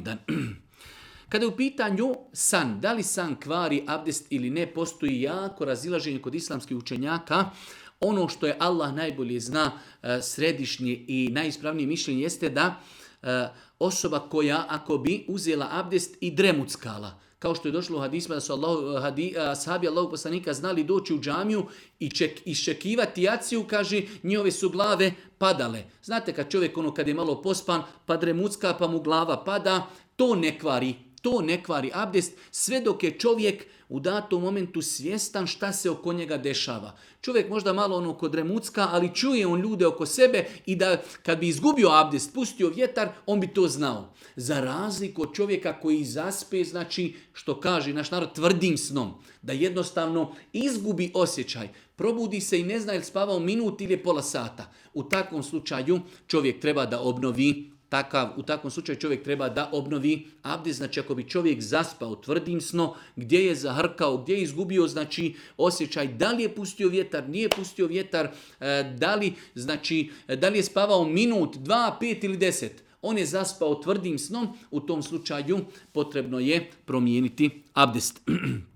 Kada je u pitanju san, da li san kvari abdest ili ne, postoji jako razilaženje kod islamskih učenjaka. Ono što je Allah najbolje zna, središnje i najispravnije mišljenje jeste da osoba koja ako bi uzela abdest i dremuckala, kao što je došlo u hadisma da su ashabi Allahog poslanika znali doći u džamiju i iščekivati jaciju, kaže, njihove su glave padale. Znate kad čovjek kad je malo pospan pa dremucka pa mu glava pada, to ne kvari abdest sve dok je čovjek u datom momentu svjestan šta se oko njega dešava. Čovjek možda malo kod remucka, ali čuje on ljude oko sebe i da kad bi izgubio abdest, pustio vjetar, on bi to znao. Za razliku od čovjeka koji zaspe, znači što kaže naš narod tvrdim snom, da jednostavno izgubi osjećaj, probudi se i ne zna je li spavao minut ili pola sata. U takvom slučaju čovjek treba da obnovi u takvom slučaju čovjek treba da obnovi abdest. Znači ako bi čovjek zaspao tvrdim sno, gdje je zahrkao, gdje je izgubio znači osjećaj, da li je pustio vjetar, nije pustio vjetar, da li je spavao minut, 2, 5 ili 10. On je zaspao tvrdim snom, u tom slučaju potrebno je promijeniti abdest.